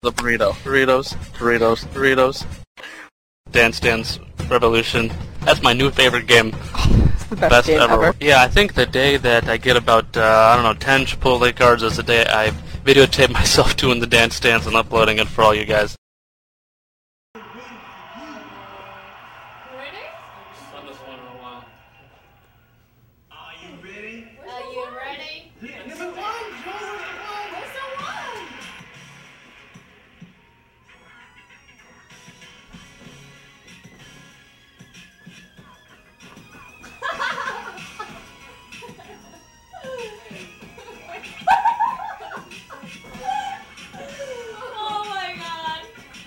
The burrito. Burritos, burritos, burritos. Dance Dance Revolution. That's my new favorite game. It's the best game ever. Yeah, I think the day that I get about, I don't know, 10 Chipotle cards is the day I videotape myself doing the Dance Dance and uploading it for all you guys. Done this one in a while. Are you ready? Are you ready? Where's the one? Where's the one? Oh my god.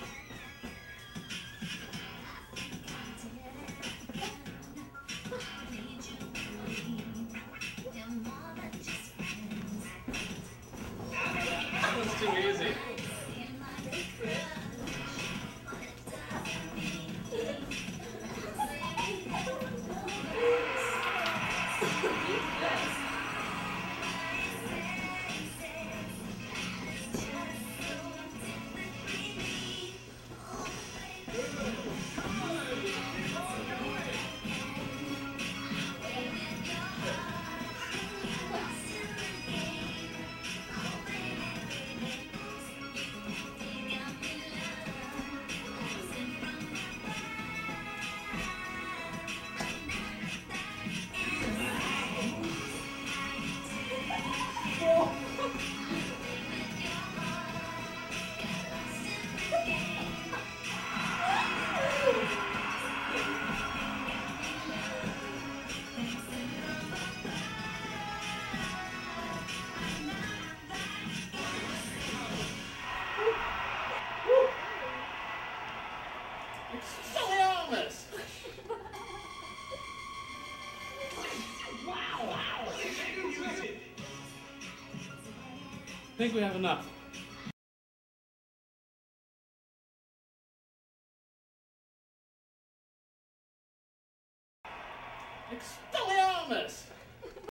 That's too easy. Expelliarmus! I think we have enough. Expelliarmus!